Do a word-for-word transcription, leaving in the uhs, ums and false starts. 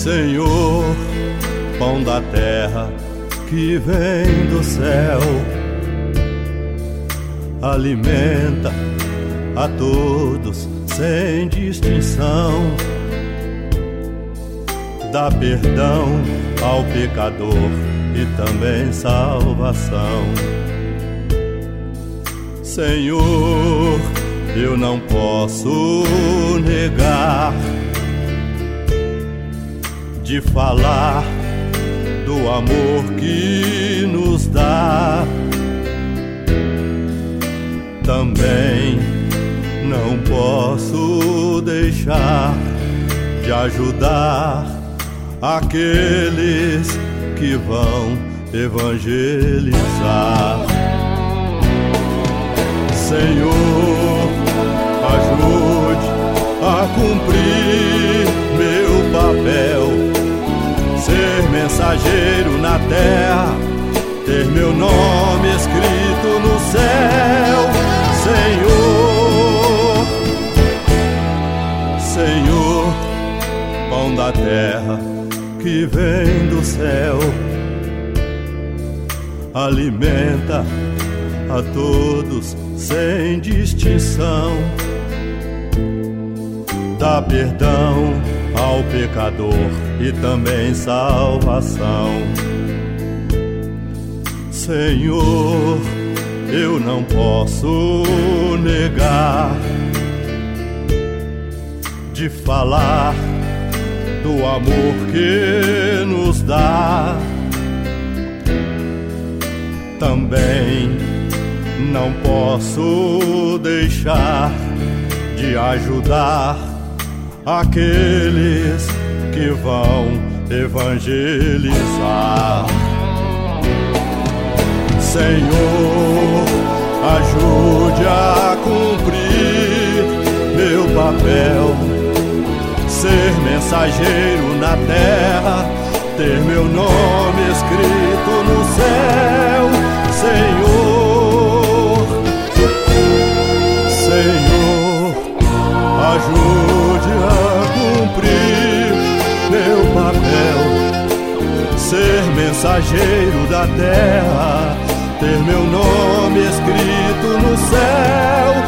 Senhor, pão da terra que vem do céu, alimenta a todos sem distinção, dá perdão ao pecador e também salvação. Senhor, eu não posso negar de falar do amor que nos dá. Também não posso deixar de ajudar aqueles que vão evangelizar. Senhor, ajude a cumprir meu papel, ser mensageiro na terra, ter meu nome escrito no céu. Senhor, Senhor, pão da terra que vem do céu, alimenta a todos sem distinção, dá perdão ao pecador e também salvação. Senhor, eu não posso negar de falar do amor que nos dá. Também não posso deixar de ajudar aqueles que vão evangelizar. Senhor, ajude a cumprir meu papel, ser mensageiro na terra, ter meu nome escrito no céu. Senhor, Senhor, ajude a cumprir meu papel, ser mensageiro da terra, ter meu nome escrito no céu.